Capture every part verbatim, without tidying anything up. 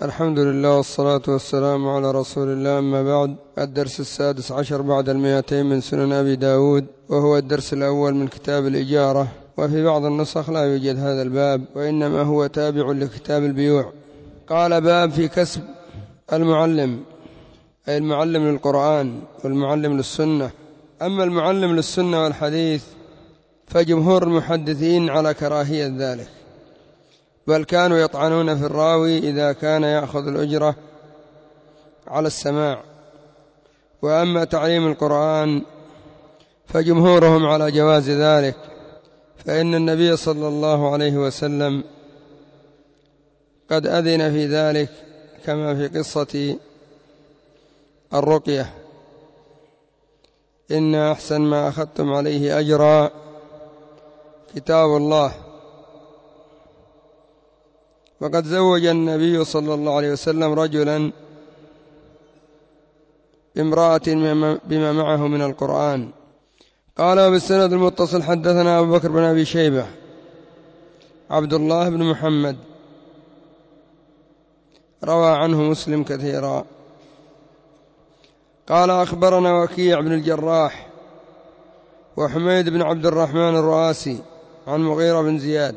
الحمد لله والصلاة والسلام على رسول الله، أما بعد. الدرس السادس عشر بعد المئتين من سنن أبي داود، وهو الدرس الأول من كتاب الإجارة، وفي بعض النسخ لا يوجد هذا الباب، وإنما هو تابع لكتاب البيوع. قال: باب في كسب المعلم، أي المعلم للقرآن والمعلم للسنة. أما المعلم للسنة والحديث فجمهور المحدثين على كراهية ذلك، بل كانوا يطعنون في الراوي إذا كان يأخذ الأجرة على السماع. وأما تعليم القرآن فجمهورهم على جواز ذلك، فإن النبي صلى الله عليه وسلم قد أذن في ذلك، كما في قصة الرقية: إن أحسن ما أخذتم عليه أجرا كتاب الله. وقد زوج النبي صلى الله عليه وسلم رجلا بامرأة بما معه من القرآن. قال: وبالسند المتصل حدثنا أبو بكر بن أبي شيبة عبد الله بن محمد، روى عنه مسلم كثيرا. قال: أخبرنا وكيع بن الجراح وحميد بن عبد الرحمن الرؤاسي عن مغيرة بن زياد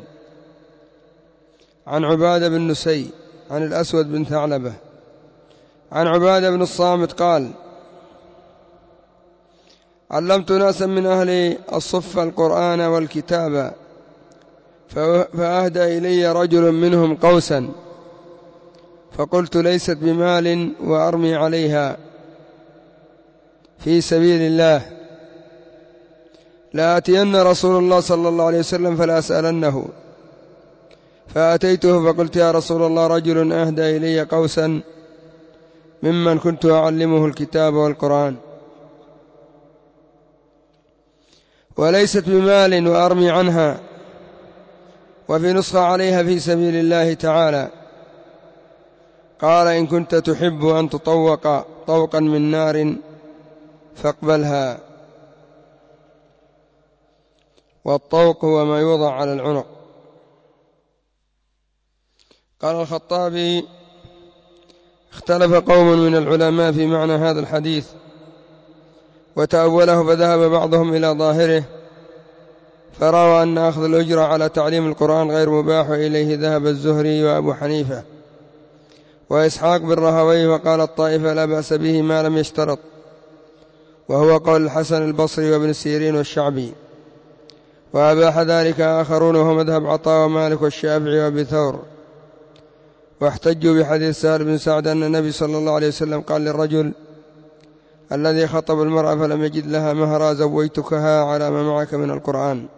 عن عبادة بن نسي عن الأسود بن ثعلبة عن عبادة بن الصامت قال: علمت ناسا من أهل الصف القرآن والكتاب، فأهدى إلي رجل منهم قوسا، فقلت: ليست بمال وأرمي عليها في سبيل الله، لآتين رسول الله صلى الله عليه وسلم فلا أسألنه. فأتيته فقلت: يا رسول الله، رجل أهدى إلي قوسا ممن كنت أعلمه الكتاب والقرآن، وليست بمال وأرمي عنها، وفي نسخة عليها في سبيل الله تعالى. قال: إن كنت تحب أن تطوق طوقا من نار فاقبلها. والطوق هو ما يوضع على العنق. قال الخطابي: اختلف قوم من العلماء في معنى هذا الحديث وتأوله، فذهب بعضهم إلى ظاهره فروى أن أخذ الأجرة على تعليم القرآن غير مباح، إليه ذهب الزهري وأبو حنيفة وإسحاق بن راهويه، وقال الطائفة: لا بأس به ما لم يشترط، وهو قول الحسن البصري وابن سيرين والشعبي. وأباح ذلك آخرون، وهو مذهب عطاء ومالك والشافعي وأبي ثور. واحتجوا بحديث سهل بن سعد أن النبي صلى الله عليه وسلم قال للرجل الذي خطب المرأة فلم يجد لها مهرا: زويتكها على ما معك من القرآن.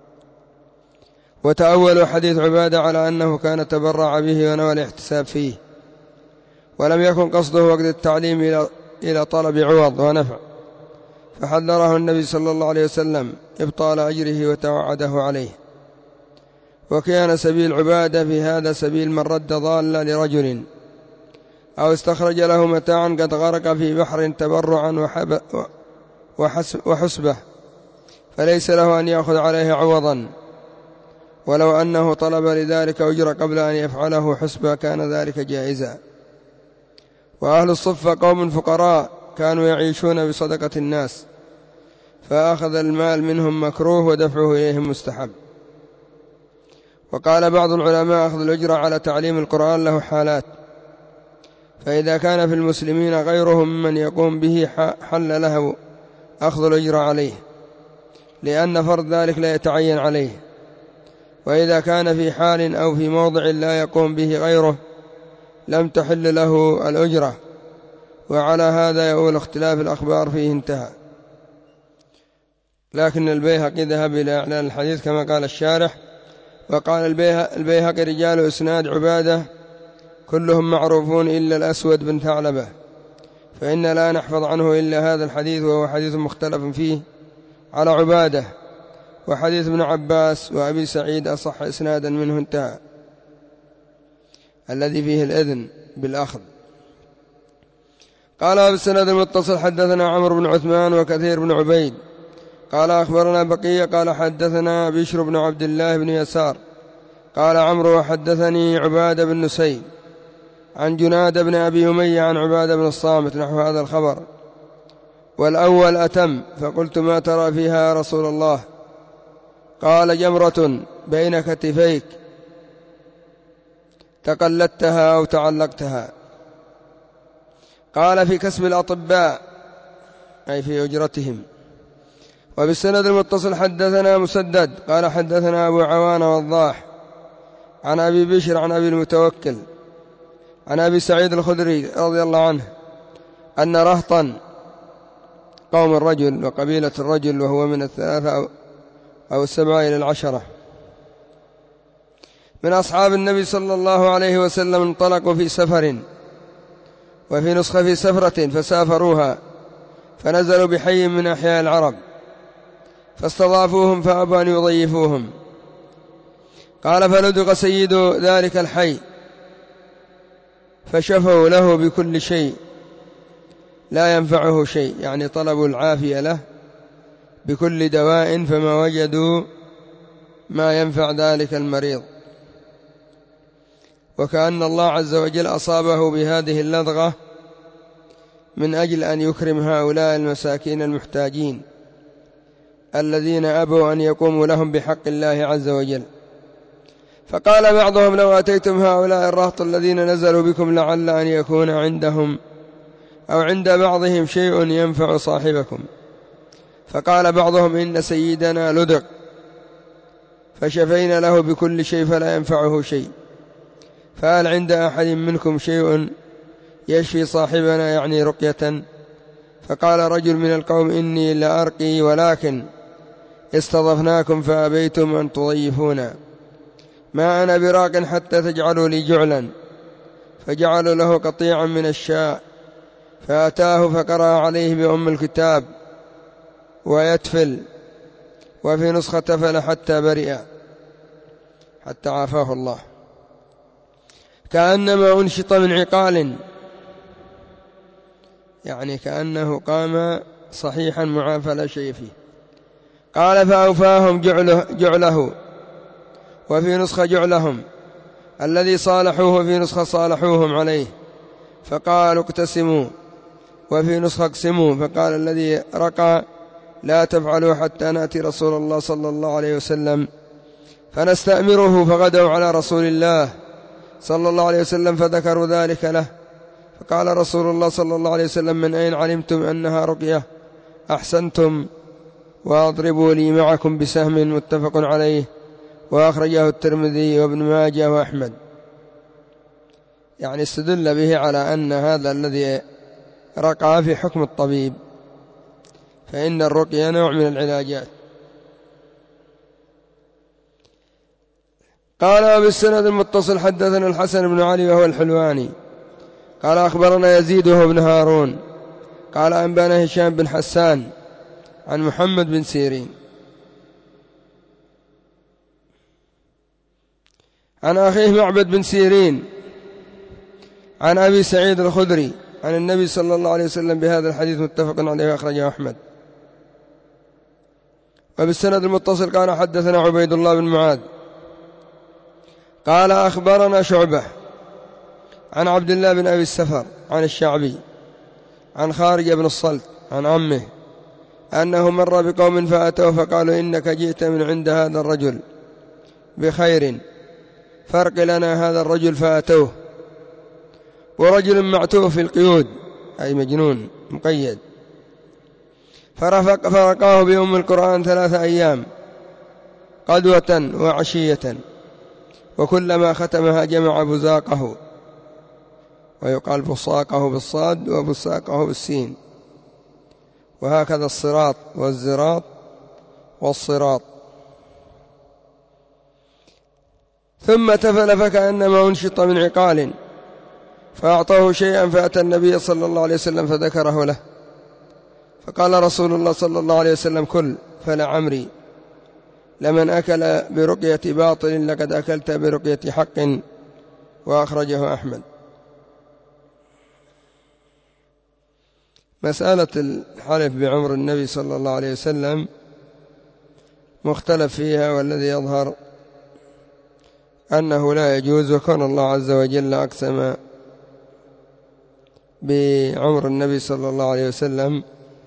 وتأولوا حديث عبادة على أنه كان تبرع به ونوى الاحتساب فيه، ولم يكن قصده وقت التعليم إلى إلى طلب عوض ونفع، فحذره النبي صلى الله عليه وسلم إبطال أجره وتوعده عليه. وكان سبيل عبادة في هذا سبيل من رد ضالة لرجل أو استخرج له متاعا قد غرق في بحر تبرعا وحسبه، فليس له أن يأخذ عليه عوضا، ولو أنه طلب لذلك أجر قبل أن يفعله حسبه كان ذلك جائزا. وأهل الصفة قوم فقراء كانوا يعيشون بصدقة الناس، فأخذ المال منهم مكروه ودفعه إليهم مستحب. وقال بعض العلماء: أخذ الأجرة على تعليم القرآن له حالات، فإذا كان في المسلمين غيرهم من يقوم به حل له أخذ الأجرة عليه، لأن فرض ذلك لا يتعين عليه. وإذا كان في حال أو في موضع لا يقوم به غيره لم تحل له الأجرة. وعلى هذا يؤول اختلاف الأخبار فيه انتهى. لكن البيهقي ذهب إلى إعلان الحديث كما قال الشارح. وقال البيهقي: رجال إسناد عبادة كلهم معروفون إلا الأسود بن ثعلبة، فإن لا نحفظ عنه إلا هذا الحديث، وهو حديث مختلف فيه على عبادة، وحديث ابن عباس وأبي سعيد أصح إسنادا منه انتهى، الذي فيه الإذن بالأخذ. قال بالسند المتصل حدثنا عمرو بن عثمان وكثير بن عبيد قال أخبرنا بقية قال حدثنا بشر بن عبد الله بن يسار قال عمرو: وحدثني عبادة بن نسي عن جناد بن أبي أمية عن عبادة بن الصامت نحو هذا الخبر، والأول أتم. فقلت: ما ترى فيها يا رسول الله؟ قال: جمرة بين كتفيك تقلدتها أو تعلقتها. قال: في كسب الأطباء، أي في أجرتهم. وبالسند المتصل حدثنا مسدد قال حدثنا أبو عوان والضاح عن أبي بشر عن أبي المتوكل عن أبي سعيد الخدري رضي الله عنه أن رهطا، قوم الرجل وقبيلة الرجل، وهو من الثلاثة أو السبعة إلى العشرة من أصحاب النبي صلى الله عليه وسلم، انطلقوا في سفر، وفي نسخة في سفرة، فسافروها فنزلوا بحي من أحياء العرب فاستضافوهم فأبوا أن يضيفوهم. قال: فلدغ سيد ذلك الحي فشفوا له بكل شيء لا ينفعه شيء، يعني طلبوا العافية له بكل دواء، فما وجدوا ما ينفع ذلك المريض. وكأن الله عز وجل أصابه بهذه اللدغة من أجل أن يكرم هؤلاء المساكين المحتاجين الذين أبوا أن يقوموا لهم بحق الله عز وجل. فقال بعضهم: لو أتيتم هؤلاء الرهط الذين نزلوا بكم لعل أن يكون عندهم أو عند بعضهم شيء ينفع صاحبكم. فقال بعضهم: إن سيدنا لدغ فشفينا له بكل شيء فلا ينفعه شيء، فهل عند أحد منكم شيء يشفي صاحبنا، يعني رقية؟ فقال رجل من القوم: إني لأرقي، ولكن استضفناكم فأبيتم أن تضيفونا، ما أنا براق حتى تجعلوا لي جعلا. فجعلوا له قطيعا من الشاء، فأتاه فقرأ عليه بأم الكتاب ويتفل، وفي نسخة تفل حتى برئ، حتى عافاه الله، كأنما أنشط من عقال، يعني كأنه قام صحيحا معافى لا شيء فيه. قال: فأوفاهم جعله, جعله وفي نسخة جعلهم الذي صالحوه، في نسخة صالحوهم عليه، فقالوا: اقتسموا، وفي نسخة اقسموا. فقال الذي رقى: لا تفعلوا حتى نأتي رسول الله صلى الله عليه وسلم فنستأمره. فغدوا على رسول الله صلى الله عليه وسلم فذكروا ذلك له، فقال رسول الله صلى الله عليه وسلم: من أين علمتم أنها رقية؟ أحسنتم، وأضربوا لي معكم بسهم. متفق عليه، وأخرجه الترمذي وابن ماجه وأحمد. يعني استدل به على أن هذا الذي رقى في حكم الطبيب، فإن الرقية نوع من العلاجات. قال: وبالسند المتصل حدثنا الحسن بن علي وهو الحلواني قال أخبرنا يزيد وهو ابن هارون قال أنبانا هشام بن حسان عن محمد بن سيرين عن أخيه معبد بن سيرين عن أبي سعيد الخدري عن النبي صلى الله عليه وسلم بهذا الحديث، متفق عليه وأخرجه أحمد. وبالسند المتصل قال حدثنا عبيد الله بن معاذ قال أخبرنا شعبة عن عبد الله بن أبي السفر عن الشعبي عن خارج بن الصلت عن عمه أنه مر بقوم فأتوه فقالوا: إنك جئت من عند هذا الرجل بخير، فرق لنا هذا الرجل. فأتوه ورجل معتوه في القيود، أي مجنون مقيد، فرفق فرقاه بأم القرآن ثلاثة أيام قدوة وعشية، وكلما ختمها جمع بزاقه، ويقال بصاقه بالصاد وبساقه بالسين، وهكذا الصراط والزراط والصراط. ثم تفل فكأنما أنشط من عقال، فأعطاه شيئا، فأتى النبي صلى الله عليه وسلم فذكره له، فقال رسول الله صلى الله عليه وسلم: كل، فلعمري لمن أكل برقية باطل لقد أكلت برقية حق. وأخرجه أحمد. مسألة الحلف بعمر النبي صلى الله عليه وسلم مختلف فيها، والذي يظهر أنه لا يجوز، وكان الله عز وجل أقسم بعمر النبي صلى الله عليه وسلم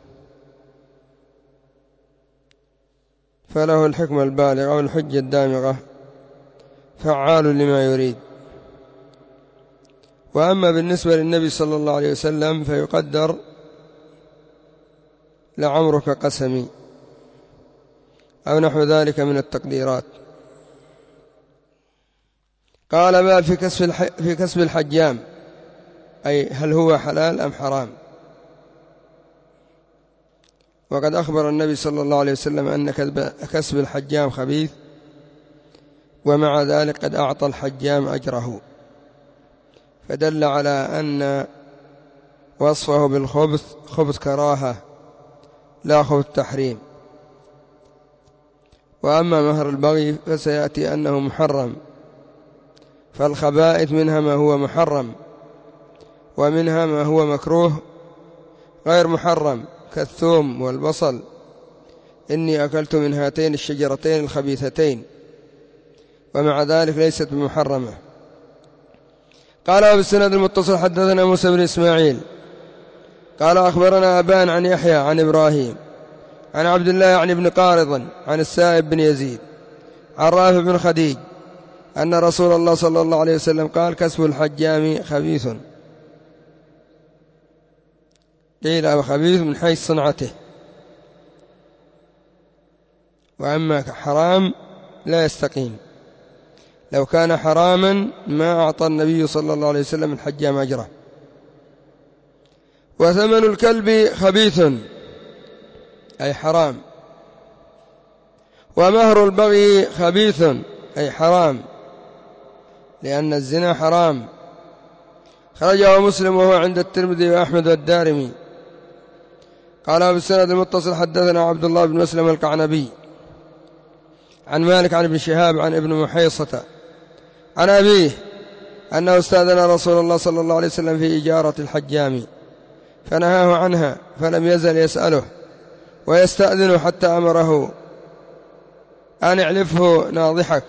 فله الحكمة البالغة والحجة الدامغة فعال لما يريد. وأما بالنسبة للنبي صلى الله عليه وسلم فيقدر لعمرك قسمي أو نحو ذلك من التقديرات. قال باب في كسب الح... في كسب الحجام، أي هل هو حلال أم حرام؟ وقد أخبر النبي صلى الله عليه وسلم أن كسب الحجام خبيث، ومع ذلك قد أعطى الحجام أجره، فدل على أن وصفه بالخبث خبث كراهة لا خبث تحريم. وأما مهر البغي فسيأتي أنه محرم، فالخبائث منها ما هو محرم ومنها ما هو مكروه غير محرم كالثوم والبصل. إني أكلت من هاتين الشجرتين الخبيثتين، ومع ذلك ليست بمحرمة. قال وبالسند المتصل حدثنا موسى بن إسماعيل قال أخبرنا أبان عن يحيى عن إبراهيم عن عبد الله يعني بن قارض عن السائب بن يزيد عن رافع بن خديج أن رسول الله صلى الله عليه وسلم قال كسب الحجام خبيث. قيل أو خبيث من حيث صنعته، وأما حرام لا يستقيم. لو كان حراما ما أعطى النبي صلى الله عليه وسلم الحجام أجره. وثمن الكلب خبيث أي حرام، ومهر البغي خبيث أي حرام، لأن الزنا حرام. خرجه مسلم وهو عند الترمذي وأحمد والدارمي. قال بالسند المتصل حدثنا عبد الله بن مسلم القعنبي عن مالك عن ابن شهاب عن ابن محيصة عن أبيه أنه استأذن رسول الله صلى الله عليه وسلم في إجارة الحجام فنهاه عنها، فلم يزل يسأله ويستأذن حتى أمره أن اعلفه ناضحك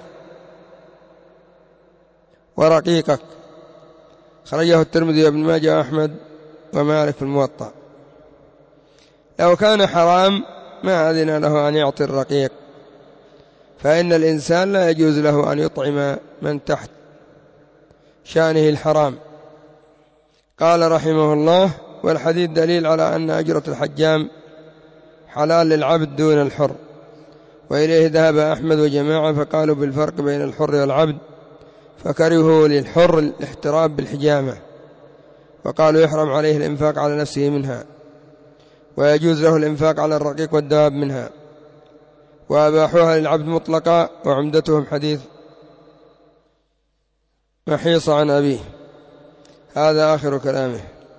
ورقيقك. خرجه الترمذي وابن ماجه وأحمد ومالك في الموطأ. لو كان حرام ما أذن له أن يعطي الرقيق، فإن الإنسان لا يجوز له أن يطعم من تحت شأنه الحرام. قال رحمه الله والحديث دليل على أن أجرة الحجام حلال للعبد دون الحر، وإليه ذهب أحمد وجماعة فقالوا بالفرق بين الحر والعبد، فكرهوا للحر الاحتراب بالحجامة، وقالوا يحرم عليه الإنفاق على نفسه منها، ويجوز له الإنفاق على الرقيق والدواب منها، وأباحوها للعبد مطلقا. وعمدتهم حديث محيص عن أبيه. هذا آخر كلامه،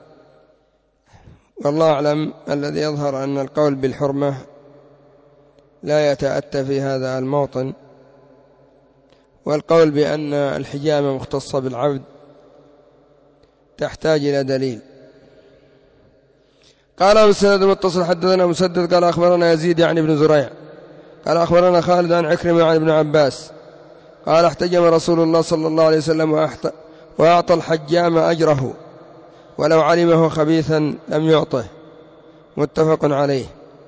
والله أعلم. الذي يظهر أن القول بالحرمة لا يتأتى في هذا الموطن، والقول بأن الحجامة مختصة بالعبد تحتاج إلى دليل. قال بالسند المتصل حدثنا مسدد قال أخبرنا يزيد يعني بن زريع قال أخبرنا خالد عن عكرمة عن ابن عباس قال احتجم رسول الله صلى الله عليه وسلم وأعطى الحجام أجره، ولو علمه خبيثا لم يعطه. متفق عليه.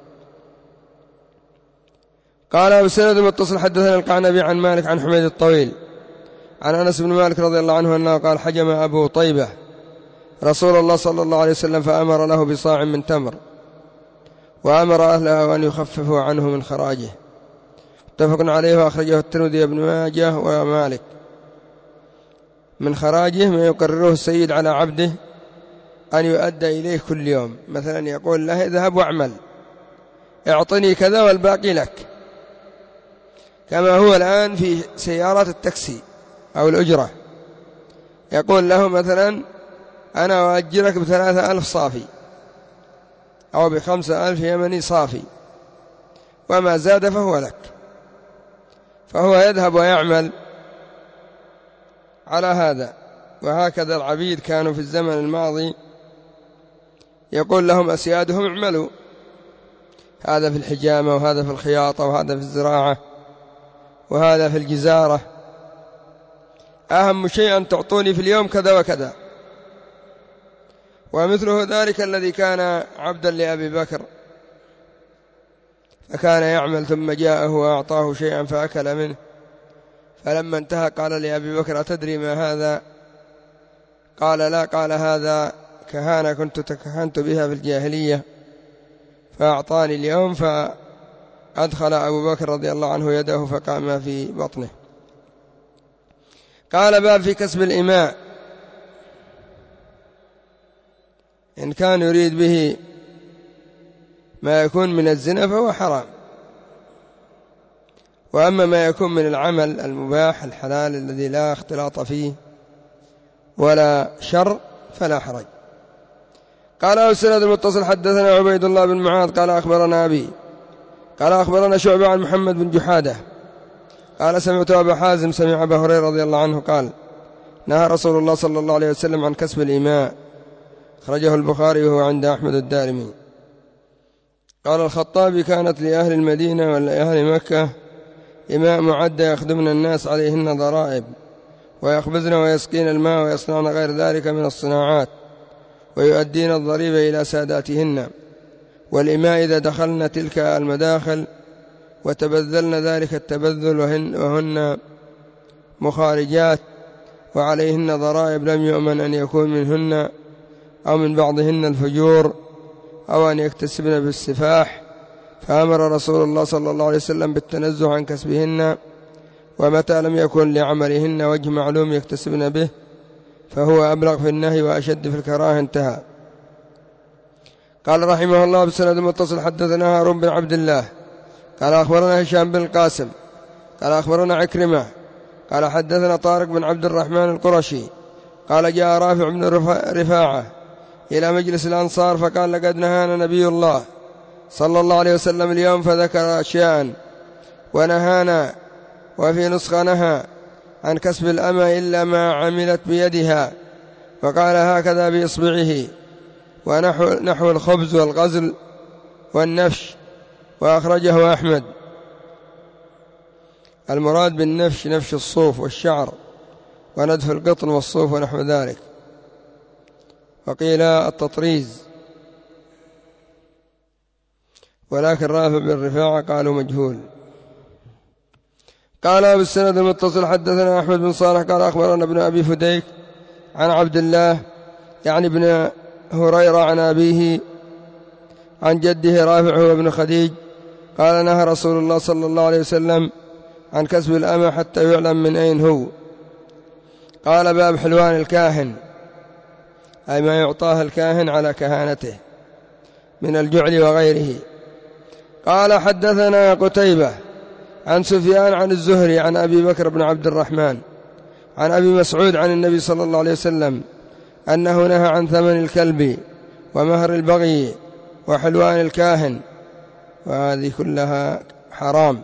قال بالسند المتصل حدثنا القعنبي عن مالك عن حميد الطويل عن أنس بن مالك رضي الله عنه أنه قال حجم أبو طيبة رسول الله صلى الله عليه وسلم فأمر له بصاع من تمر، وأمر أهله أن يخففوا عنه من خراجه. متفق عليه. وأخرجه الترمذي وابن ماجه ومالك. من خراجه ما يقرره السيد على عبده أن يؤدى إليه كل يوم، مثلا يقول له اذهب واعمل اعطني كذا والباقي لك، كما هو الآن في سيارات التاكسي أو الأجرة، يقول له مثلا أنا أؤجرك بثلاثة ألف صافي أو بخمسة ألف يمني صافي، وما زاد فهو لك. فهو يذهب ويعمل على هذا. وهكذا العبيد كانوا في الزمن الماضي يقول لهم أسيادهم اعملوا، هذا في الحجامة وهذا في الخياطة وهذا في الزراعة وهذا في الجزارة، أهم شيء أن تعطوني في اليوم كذا وكذا. ومثله ذلك الذي كان عبدا لأبي بكر فكان يعمل ثم جاءه وأعطاه شيئا فأكل منه، فلما انتهى قال لأبي بكر: أتدري ما هذا؟ قال: لا. قال: هذا كهانة كنت تكهنت بها في الجاهلية فأعطاني اليوم. فأدخل أبو بكر رضي الله عنه يده فقام في بطنه. قال: باب في كسب الإماء. إن كان يريد به ما يكون من الزنا فهو حرام، وأما ما يكون من العمل المباح الحلال الذي لا اختلاط فيه ولا شر فلا حرج. قال: السند المتصل حدثنا عبيد الله بن معاذ قال أخبرنا أبي قال أخبرنا شعبة عن محمد بن جحادة قال: سمعت أبا حازم سمع أبا هريرة رضي الله عنه قال: نهى رسول الله صلى الله عليه وسلم عن كسب الإماء، أخرجه البخاري وهو عند أحمد الدارمي. قال الخطابي: كانت لأهل المدينة ولأهل مكة إماء معدة يخدمن الناس عليهن ضرائب، ويخبزن ويسقين الماء ويصنعن غير ذلك من الصناعات، ويؤدين الضريبة إلى ساداتهن، والإماء إذا دخلن تلك المداخل وتبذلن ذلك التبذل وهن, وهن مخارجات وعليهن ضرائب لم يؤمن أن يكون منهن أو من بعضهن الفجور أو أن يكتسبن بالسفاح، فأمر رسول الله صلى الله عليه وسلم بالتنزه عن كسبهن، ومتى لم يكن لعملهن وجه معلوم يكتسبن به فهو أبلغ في النهي وأشد في الكراهة. انتهى. قال رحمه الله: بسند متصل حدثنا هارون بن عبد الله قال أخبرنا هشام بن القاسم قال أخبرنا عكرمة قال حدثنا طارق بن عبد الرحمن القرشي قال: جاء رافع بن رفاعة إلى مجلس الأنصار فقال: لقد نهانا نبي الله صلى الله عليه وسلم اليوم، فذكر أشياء ونهانا، وفي نسخة نهى عن كسب الأمة إلا ما عملت بيدها، وقال هكذا بإصبعه، ونحو نحو الخبز والغزل والنفش، وأخرجه أحمد. المراد بالنفش نفش الصوف والشعر، وندف القطن والصوف ونحو ذلك، وقيل التطريز، ولكن رافع بن رفاعة قالوا مجهول. قال بالسند المتصل حدثنا أحمد بن صالح قال أخبرنا ابن أبي فديك عن عبد الله يعني ابن هريرة عن أبيه عن جده رافع هو ابن خديج قال: نهى رسول الله صلى الله عليه وسلم عن كسب الأمة حتى يعلم من أين هو. قال: باب حلوان الكاهن، أي ما يعطاه الكاهن على كهانته من الجعل وغيره. قال: حدثنا قتيبة عن سفيان عن الزهري عن أبي بكر بن عبد الرحمن عن أبي مسعود عن النبي صلى الله عليه وسلم أنه نهى عن ثمن الكلب ومهر البغي وحلوان الكاهن، وهذه كلها حرام.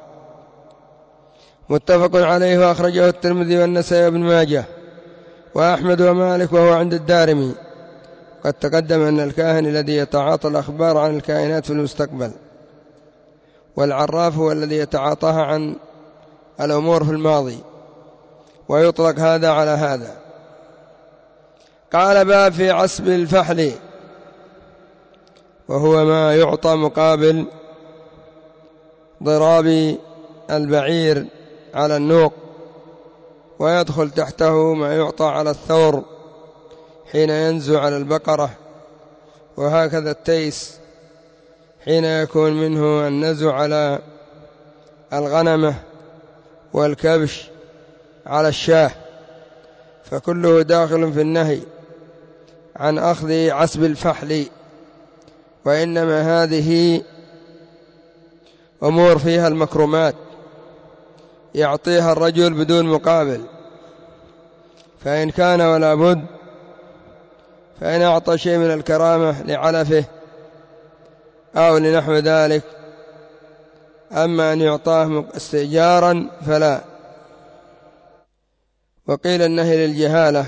متفق عليه، وأخرجه الترمذي والنسائي وابن ماجه وأحمد ومالك وهو عند الدارمي. قد تقدم أن الكاهن الذي يتعاطى الأخبار عن الكائنات في المستقبل، والعراف هو الذي يتعاطاها عن الأمور في الماضي، ويطلق هذا على هذا. قال: باب في عسب الفحل، وهو ما يعطى مقابل ضراب البعير على النوق، ويدخل تحته ما يعطى على الثور حين ينزو على البقرة، وهكذا التيس حين يكون منه النزو على الغنمة، والكبش على الشاه، فكله داخل في النهي عن أخذ عسب الفحل. وإنما هذه أمور فيها المكرمات يعطيها الرجل بدون مقابل، فإن كان ولا بد فإن أعطى شيء من الكرامة لعلفه أو لنحو ذلك، أما أن يعطاه استئجارا فلا. وقيل النهي للجهالة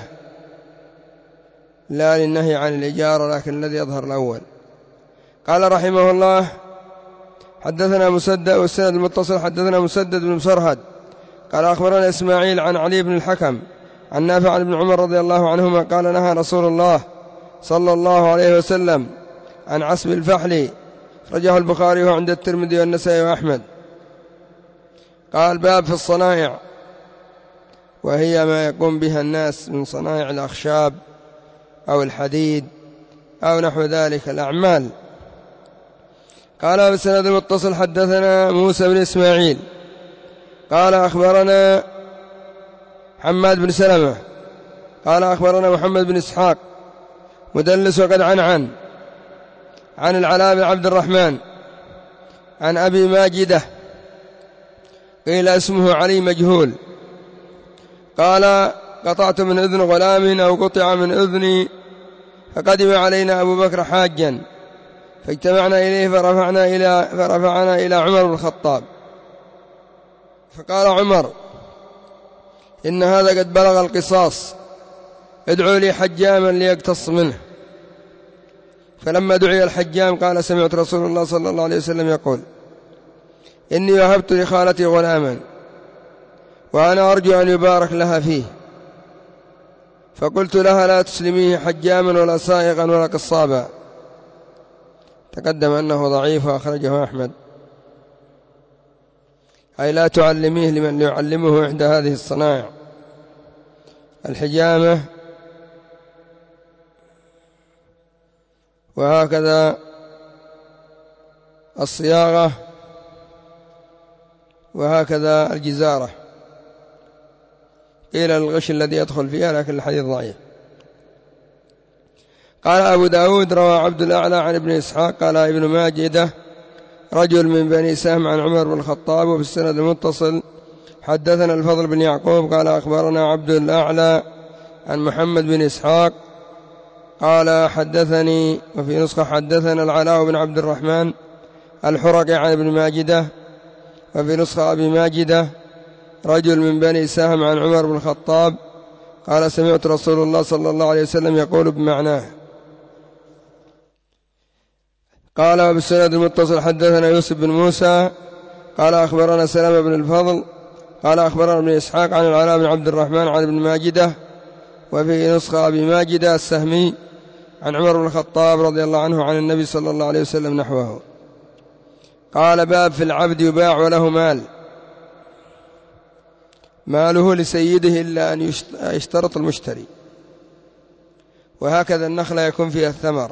لا للنهي عن الإجارة، لكن الذي يظهر الأول. قال رحمه الله: حدثنا مسدد، والسند المتصل حدثنا مسدد بن مسرهد قال أخبرنا إسماعيل عن علي بن الحكم عن نافع عن ابن عمر رضي الله عنهما قال: نهى رسول الله صلى الله عليه وسلم عن عصب الفحل، رجاه البخاري وعند الترمذي والنسائي وأحمد. قال: باب في الصنائع، وهي ما يقوم بها الناس من صنائع الأخشاب أو الحديد أو نحو ذلك الأعمال. قال: بالسند المتصل حدثنا موسى بن إسماعيل قال أخبرنا حماد بن سلمة قال أخبرنا محمد بن إسحاق مدلس وقد عنعن عن العلاء بن عبد الرحمن عن أبي ماجدة قيل اسمه علي مجهول قال: قطعت من أذن غلام أو قطع من أذني، فقدم علينا أبو بكر حاجا فاجتمعنا إليه فرفعنا إلى, فرفعنا إلى عمر بن الخطاب، فقال عمر: إن هذا قد بلغ القصاص، ادعوا لي حجاما ليقتص منه. فلما دعي الحجام قال: سمعت رسول الله صلى الله عليه وسلم يقول: إني وهبت لخالتي غلاما وأنا أرجو أن يبارك لها فيه، فقلت لها: لا تسلميه حجاما ولا سائقا ولا قصابا. تقدم أنه ضعيف وأخرجه أحمد، أي لا تعلميه لمن يعلمه إحدى هذه الصنائع: الحجامة وهكذا الصياغة وهكذا الجزارة. قيل الغش الذي يدخل فيها، لكن الحديث ضعيف. قال أبو داود: روى عبد الأعلى عن ابن إسحاق قال ابن ماجدة رجل من بني سهم عن عمر بن الخطاب. وفي السند المتصل حدثنا الفضل بن يعقوب قال أخبرنا عبد الأعلى عن محمد بن إسحاق قال حدثني، وفي نسخة حدثنا العلاء بن عبد الرحمن الحرقي عن ابن ماجدة، وفي نسخة أبي ماجدة رجل من بني سهم عن عمر بن الخطاب قال: سمعت رسول الله صلى الله عليه وسلم يقول بمعناه. قال: وبالسند المتصل حدثنا يوسف بن موسى قال أخبرنا سلمة بن الفضل قال أخبرنا ابن إسحاق عن العلاء بن عبد الرحمن عن ابن ماجدة، وفي نسخة أبي ماجدة السهمي عن عمر بن الخطاب رضي الله عنه عن النبي صلى الله عليه وسلم نحوه. قال: باب في العبد يباع وله مال، ماله لسيده إلا أن يشترط المشتري، وهكذا النخلة يكون فيها الثمر،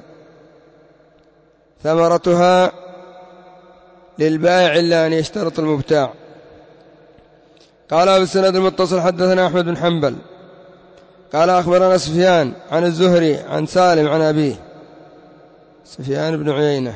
ثمرتها للبائع إلا أن يشترط المبتاع. قال: بالسند المتصل حدثنا أحمد بن حنبل قال أخبرنا سفيان عن الزهري عن سالم عن أبيه سفيان بن عيينة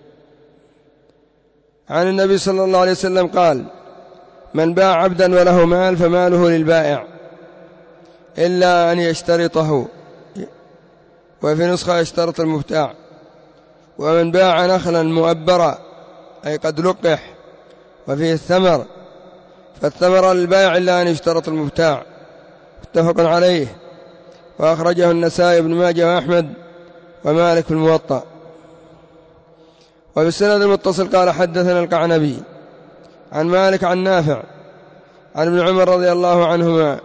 عن النبي صلى الله عليه وسلم قال: من باع عبدا وله مال فماله للبائع إلا أن يشترطه، وفي نسخة يشترط المبتاع. ومن باع نخلا مؤبرا أي قد لقح وفيه الثمر فالثمر للبائع إلا أن يشترط المبتاع. متفق عليه، وأخرجه النسائي بن ماجه وأحمد ومالك في الموطأ. وبالسند المتصل قال حدثنا القعنبي عن مالك عن نافع عن ابن عمر رضي الله عنهما،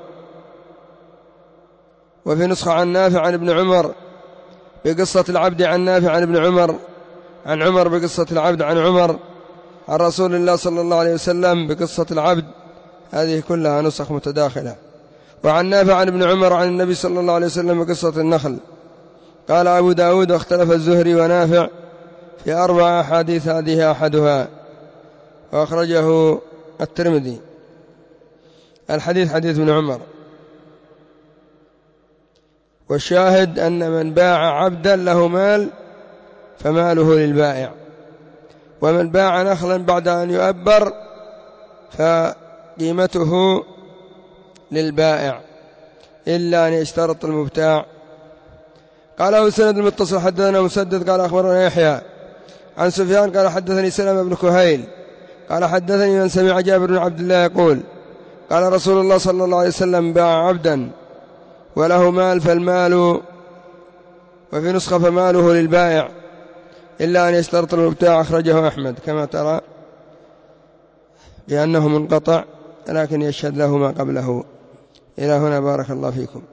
وفي نسخة عن نافع عن ابن عمر بقصة العبد عن نافع عن ابن عمر عن عمر بقصة العبد عن عمر عن رسول الله صلى الله عليه وسلم بقصة العبد. هذه كلها نسخ متداخلة. وعن نافع عن ابن عمر عن النبي صلى الله عليه وسلم بقصة النخل. قال أبو داود: واختلف الزهري ونافع في أربع أحاديث هذه أحدها، وأخرجه الترمذي. الحديث حديث ابن عمر. والشاهد أن من باع عبدا له مال فماله للبائع، ومن باع نخلا بعد أن يؤبر فقيمته للبائع إلا أن يشترط المبتاع. قال أبو سند المتصل حدثنا مسدد قال أخبرنا يحيى عن سفيان قال حدثني سلمة بن كهيل قال حدثني من سمع جابر بن عبد الله يقول: قال رسول الله صلى الله عليه وسلم: باع عبدا وله مال فالمال، وفي نسخة فماله للبائع إلا أن يشترط المبتاع. أخرجه أحمد كما ترى لأنه منقطع، لكن يشهد له ما قبله. إلى هنا بارك الله فيكم.